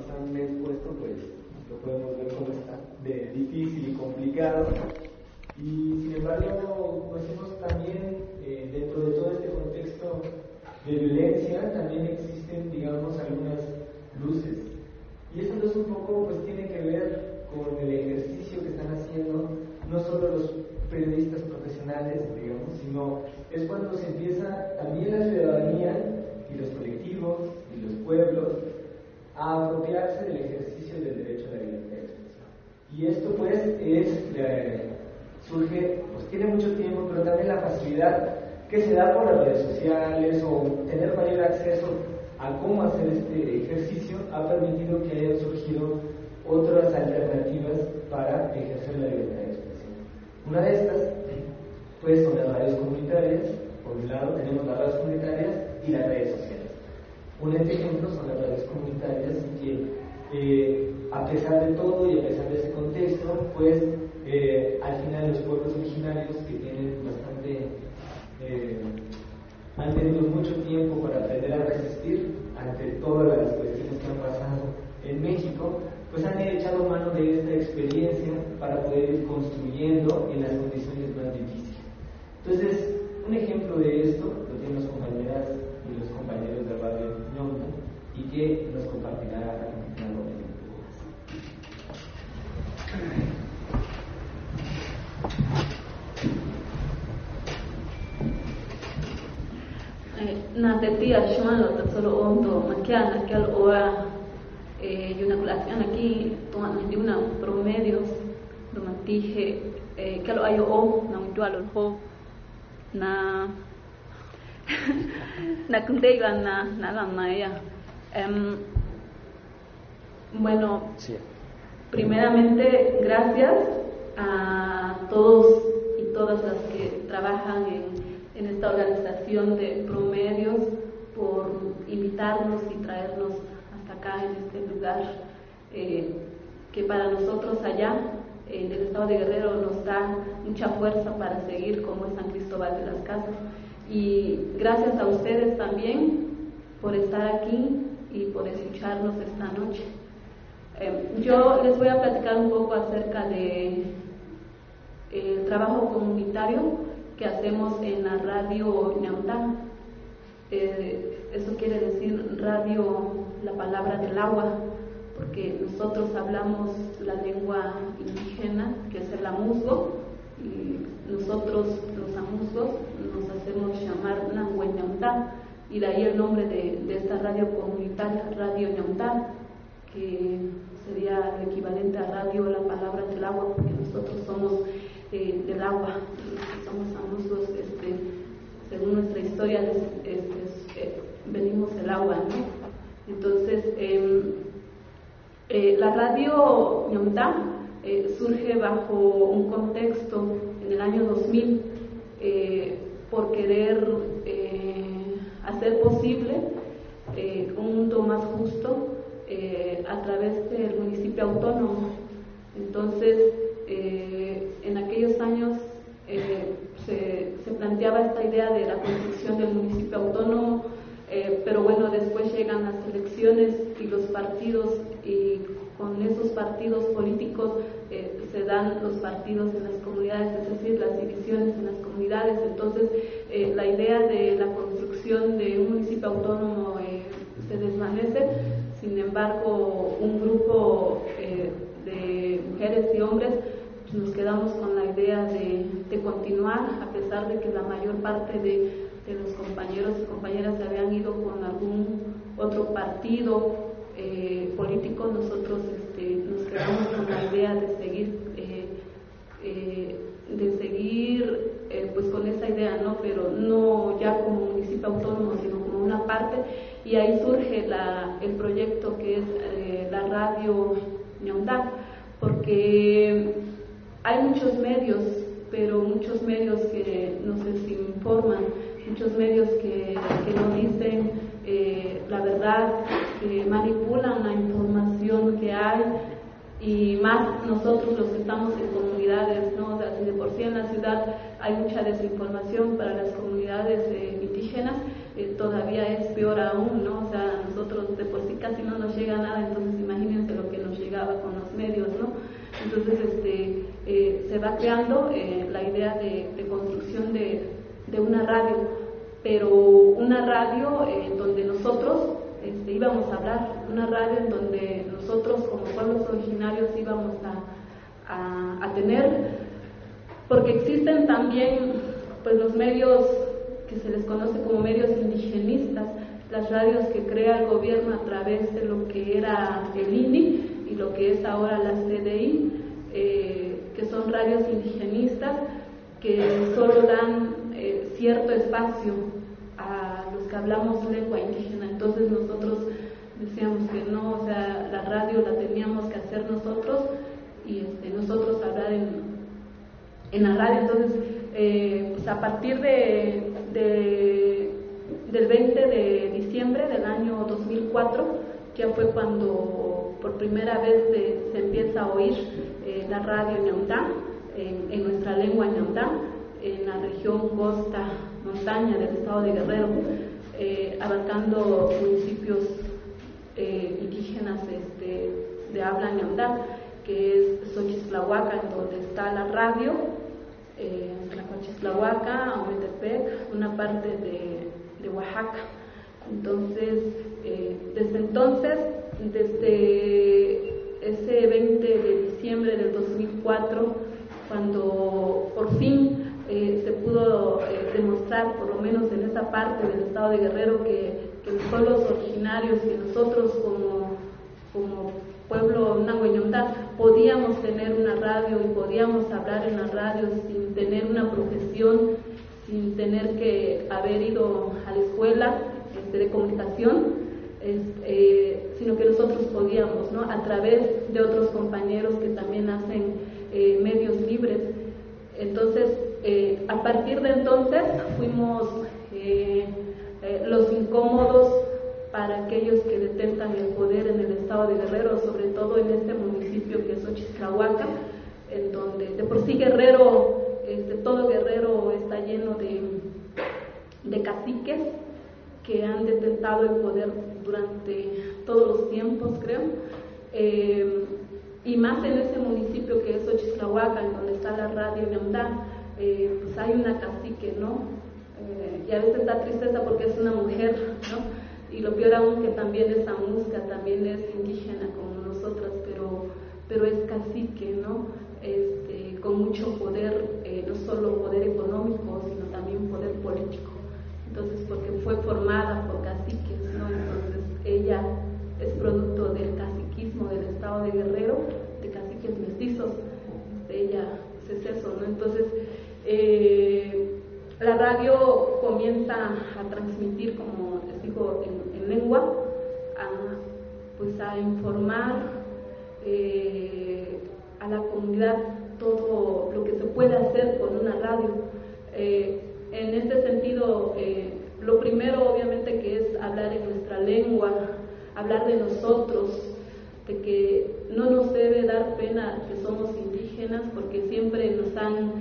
han expuesto, pues lo podemos ver como está de difícil y complicado. Y sin embargo, pues hemos también, dentro de todo este contexto de violencia, también existen, digamos, algunas luces. Y esta luz un poco pues tiene que ver con el ejercicio que están haciendo no solo los periodistas profesionales, digamos, sino es cuando se empieza también la ciudadanía y los colectivos y los pueblos a apropiarse del ejercicio del derecho a la libertad de expresión. Y esto pues surge, pues tiene mucho tiempo, pero también la facilidad que se da por las redes sociales o tener mayor acceso a cómo hacer este ejercicio ha permitido que hayan surgido otras alternativas para ejercer la libertad de expresión. Una de estas pues son las radios comunitarias. Por un lado tenemos las radios comunitarias y las redes sociales. Un ejemplo son las radios comunitarias que a pesar de todo y a pesar de ese contexto, pues al final los pueblos originarios que tienen bastante han tenido mucho tiempo para aprender a resistir ante todas las cuestiones que han pasado en México, pues han echado mano de esta experiencia para poder ir construyendo en las condiciones más difíciles. Entonces, un ejemplo de esto lo tienen las compañeras y los compañeros de Radio Ñonta y que nos compartirá a continuación un poco más. Na tetia shmalo solo onto makiana que al ora y una colación aquí de una promedios do matije que lo ayo o na mutual ho na na kundega na gama ya bueno sí. Primeramente gracias a todos y todas las que trabajan en esta organización de Promedios por invitarnos y traernos hasta acá en este lugar que para nosotros allá en el estado de Guerrero nos da mucha fuerza para seguir como es San Cristóbal de las Casas. Y gracias a ustedes también por estar aquí y por escucharnos esta noche. Yo les voy a platicar un poco acerca de el trabajo comunitario que hacemos en la radio Ñautá. Eso quiere decir radio, la palabra del agua, porque nosotros hablamos la lengua indígena, que es el amuzgo, y nosotros los amuzgos nos hacemos llamar Nahue Ñautá, y de ahí el nombre de esta radio comunitaria, Radio Ñautá, que sería el equivalente a radio, la palabra del agua, porque nosotros somos del agua, somos amuzgos, según nuestra historia, venimos del agua, ¿no? Entonces, la radio Ñautá surge bajo un contexto en el año 2000 por querer hacer posible un mundo más justo a través del municipio autónomo. Entonces, en aquellos años se planteaba esta idea de la construcción del municipio autónomo, pero bueno, después llegan las elecciones y los partidos, y con esos partidos políticos se dan los partidos en las comunidades, es decir, las divisiones en las comunidades. Entonces, la idea de la construcción de un municipio autónomo se desvanece. Sin embargo, un grupo de mujeres y hombres nos quedamos con la idea de continuar, a pesar de que la mayor parte de los compañeros y compañeras se habían ido con algún otro partido político. Nosotros nos quedamos con la idea de seguir pues con esa idea, ¿no? Pero no ya como municipio autónomo, sino como una parte, y ahí surge el proyecto que es la radio Ñautá, porque hay muchos medios, pero muchos medios que nos desinforman, muchos medios que no dicen la verdad, que manipulan la información que hay, y más nosotros los que estamos en comunidades, ¿no? O sea, si de por sí en la ciudad hay mucha desinformación para las comunidades indígenas, todavía es peor aún, ¿no? O sea, nosotros de por sí casi no nos llega nada, entonces imagínense lo que nos llegaba con los medios, ¿no? Entonces se va creando la idea de construcción de una radio, pero una radio donde nosotros íbamos a hablar, una radio en donde nosotros como pueblos originarios íbamos a tener, porque existen también pues los medios que se les conoce como medios indigenistas, las radios que crea el gobierno a través de lo que era el INI y lo que es ahora la CDI, que son radios indigenistas que solo dan cierto espacio a los que hablamos lengua indígena. Entonces nosotros decíamos que no, o sea, la radio la teníamos que hacer nosotros y nosotros hablar en la radio. Entonces pues a partir del 20 de diciembre del año 2004 ya fue cuando por primera vez se empieza a oír la radio ñandá, en nuestra lengua ñandá, en la región costa montaña del estado de Guerrero, abarcando municipios indígenas de habla ñandá, que es Xochitlahuaca, en donde está la radio, Tlacochitlahuaca, Ahuetepec, una parte de Oaxaca. Entonces, desde ese 20 de diciembre del 2004, cuando por fin se pudo demostrar, por lo menos en esa parte del estado de Guerrero, que los pueblos originarios, que nosotros como pueblo nahueñondá podíamos tener una radio y podíamos hablar en la radio sin tener una profesión, sin tener que haber ido a la escuela de comunicación, sino que nosotros podíamos, ¿no? A través de otros compañeros que también hacen medios libres. Entonces, a partir de entonces fuimos los incómodos para aquellos que detentan el poder en el estado de Guerrero, sobre todo en este municipio que es Xochitlahuaca, en donde de por sí Guerrero, todo Guerrero está lleno de caciques que han detentado el poder durante todos los tiempos, creo, y más en ese municipio que es Xochitlahuaca, en donde está la radio ñandá, pues hay una cacique, ¿no? Y a veces da tristeza porque es una mujer, ¿no? Y lo peor aún que también es amusca, también es indígena como nosotras, pero es cacique, ¿no? Con mucho poder, no solo poder económico, sino también poder político. Entonces, porque fue formada por caciques, ¿no? Entonces, ella es producto del caciquismo del estado de Guerrero, de caciques mestizos. Ella es eso, ¿no? Entonces, la radio comienza a transmitir, como les digo, en lengua, a informar a la comunidad todo lo que se puede hacer con una radio. En este sentido, lo primero obviamente que es hablar en nuestra lengua, hablar de nosotros, de que no nos debe dar pena que somos indígenas, porque siempre nos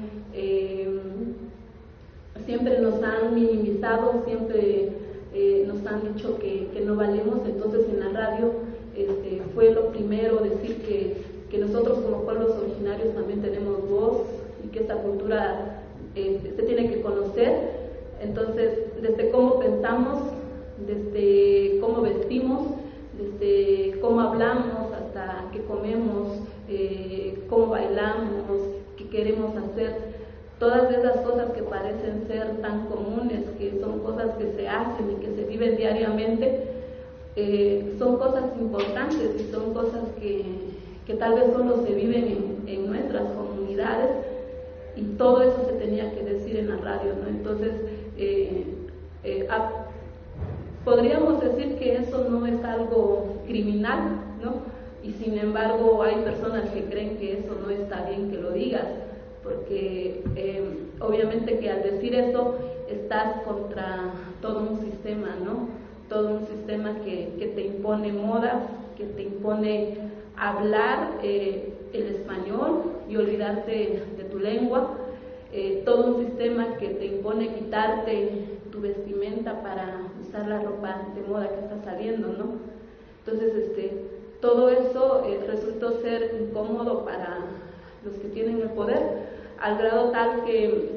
han minimizado, siempre nos han dicho que no valemos. Entonces en la radio fue lo primero decir que nosotros como pueblos originarios también tenemos voz y que esta cultura se tiene que conocer. Entonces, desde cómo pensamos, desde cómo vestimos, desde cómo hablamos hasta qué comemos, cómo bailamos, qué queremos hacer. Todas esas cosas que parecen ser tan comunes, que son cosas que se hacen y que se viven diariamente, son cosas importantes y son cosas que tal vez solo se viven en nuestras comunidades, y todo eso se tenía que decir en la radio, ¿no? Entonces, podríamos decir que eso no es algo criminal, ¿no? Y sin embargo hay personas que creen que eso no está bien que lo digas, porque obviamente que al decir eso estás contra todo un sistema, ¿no? Todo un sistema que te impone modas, que te impone hablar el español y olvidarte de tu lengua, todo un sistema que te impone quitarte tu vestimenta para usar la ropa de moda que está saliendo, ¿no? Entonces, todo eso resultó ser incómodo para los que tienen el poder, al grado tal que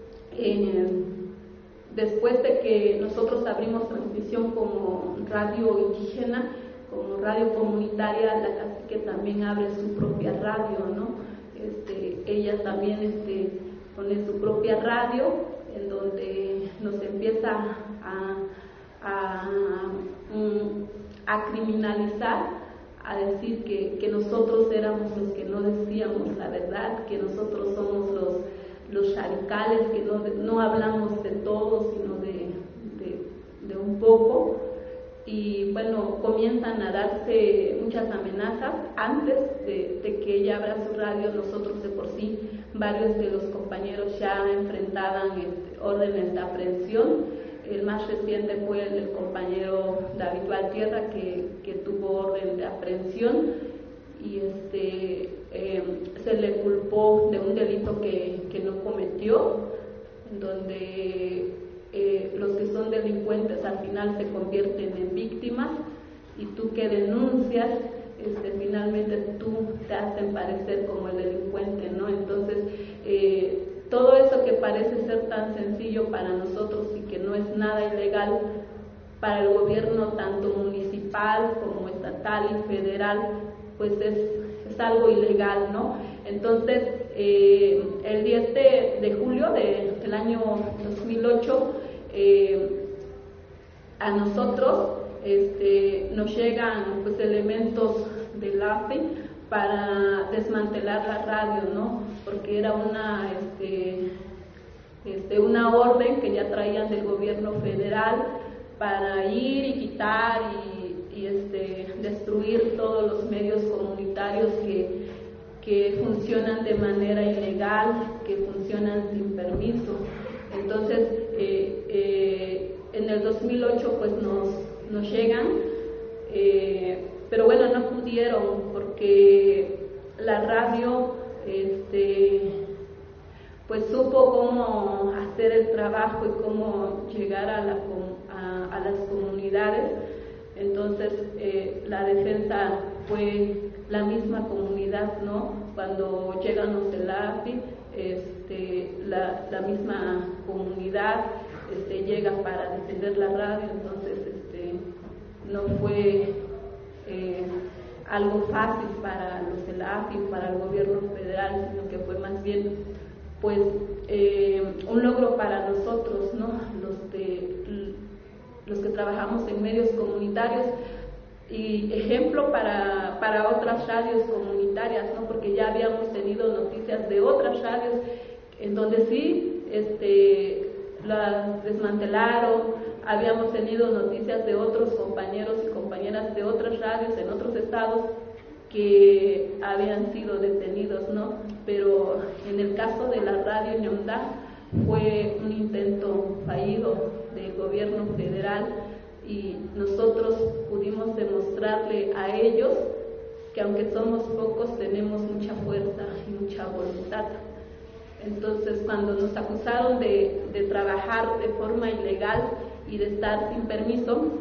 después de que nosotros abrimos transmisión como radio indígena, como radio comunitaria, la cacique también abre su propia radio, ¿no? Ella también pone su propia radio, en donde nos empieza a criminalizar, a decir que nosotros éramos los que no decíamos la verdad, que nosotros somos los radicales, que no hablamos de todo, sino de un poco. Y bueno, comienzan a darse muchas amenazas. Antes de que ella abra su radio, nosotros de por sí, varios de los compañeros ya enfrentaban órdenes de aprehensión. El más reciente fue el compañero David Valtierra, que tuvo orden de aprehensión y se le culpó de un delito que no cometió, en donde los que son delincuentes al final se convierten en víctimas, y tú que denuncias, finalmente tú te hacen parecer como el delincuente, ¿no? Entonces, todo eso que parece ser tan sencillo para nosotros y que no es nada ilegal, para el gobierno tanto municipal como estatal y federal, pues es algo ilegal, ¿no? Entonces, el 10 de julio del año 2008, a nosotros nos llegan pues elementos del AFI para desmantelar la radio, ¿no? Porque era una orden que ya traían del gobierno federal para ir y quitar y destruir todos los medios comunitarios que funcionan de manera ilegal, que funcionan sin permiso. Entonces, en el 2008 pues nos llegan, pero bueno, no pudieron porque la radio pues supo cómo hacer el trabajo y cómo llegar a las comunidades. Entonces, la defensa fue la misma comunidad, ¿no? Cuando llegan los del AFI, la misma comunidad llega para defender la radio. Entonces, no fue algo fácil para los del AFI, para el gobierno federal, sino que fue más bien pues un logro para nosotros, ¿no? Los que trabajamos en medios comunitarios, y ejemplo para otras radios comunitarias, ¿no? Porque ya habíamos tenido noticias de otras radios en donde sí las desmantelaron. Habíamos tenido noticias de otros compañeros y compañeras de otras radios en otros estados que habían sido detenidos, ¿no? Pero en el caso de la radio Ñondá fue un intento fallido del gobierno federal, y nosotros pudimos demostrarle a ellos que aunque somos pocos tenemos mucha fuerza y mucha voluntad. Entonces, cuando nos acusaron de trabajar de forma ilegal y de estar sin permiso,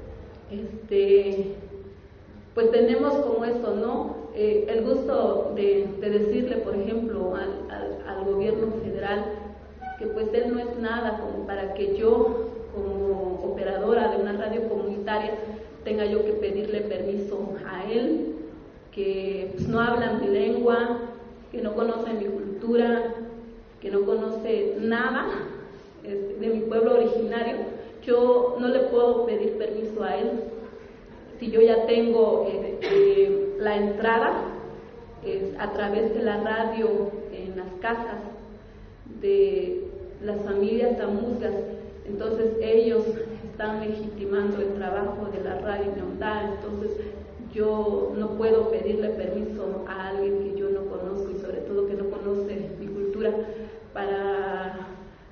pues tenemos como eso, ¿no? El gusto de decirle, por ejemplo, al gobierno federal que pues él no es nada como para que yo, como operadora de una radio comunitaria, tenga yo que pedirle permiso a él, que pues no hablan mi lengua, que no conocen mi cultura, que no conoce nada de mi pueblo originario. Yo no le puedo pedir permiso a él si yo ya tengo la entrada a través de la radio en las casas de las familias amuzgas. Entonces ellos están legitimando el trabajo de la radio Ñondá. Entonces yo no puedo pedirle permiso a alguien que yo no conozco, y sobre todo que no conoce mi cultura, para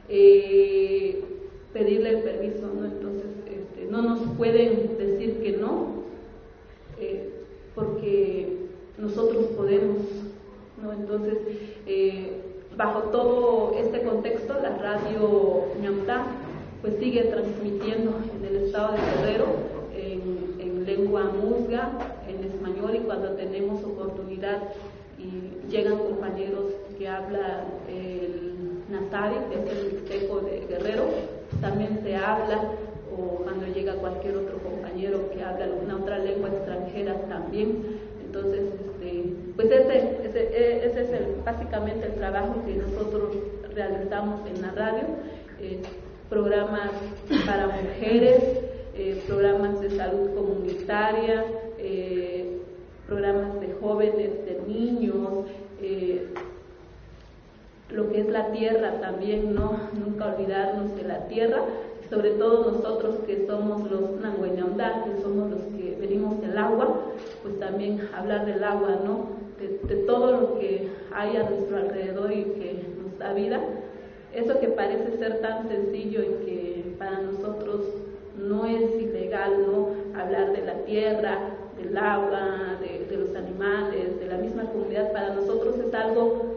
pedirle el permiso, ¿no? Entonces no nos pueden decir que no, porque nosotros podemos, ¿no? Entonces, bajo todo este contexto, la radio Ñondá pues sigue transmitiendo en el estado de Guerrero en lengua musga, en español, y cuando tenemos oportunidad y llegan compañeros que hablan el Nazari, que es el mixteco de Guerrero, también se habla, o cuando llega cualquier otro compañero que habla alguna otra lengua extranjera también. Entonces, pues ese es básicamente el trabajo que nosotros realizamos en la radio, programas para mujeres, programas de salud comunitaria, programas de jóvenes, de niños, lo que es la tierra también, ¿no? Nunca olvidarnos de la tierra, sobre todo nosotros que somos los Nangueñaundá, que somos los que venimos del agua, pues también hablar del agua, ¿no? De todo lo que hay a nuestro alrededor y que nos da vida. Eso que parece ser tan sencillo y que para nosotros no es ilegal, ¿no? Hablar de la tierra, del agua, de los animales, de la misma comunidad, para nosotros es algo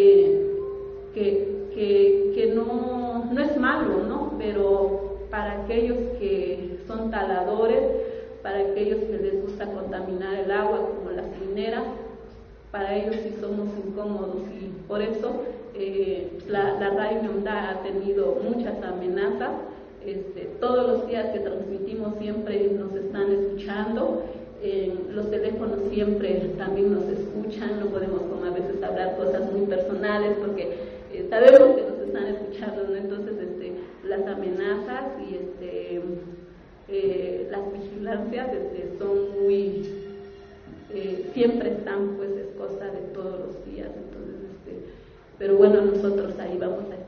que no es malo, ¿no? Pero para aquellos que son taladores, para aquellos que les gusta contaminar el agua, como las mineras, para ellos sí somos incómodos, y por eso la radio Ñaundá ha tenido muchas amenazas. Todos los días que transmitimos siempre nos están escuchando, los teléfonos siempre también nos escuchan, no podemos como a veces hablar cosas muy personales porque sabemos que nos están escuchando, ¿no? Entonces las amenazas y las vigilancias son muy siempre están, pues es cosa de todos los días. Entonces pero bueno, nosotros ahí vamos a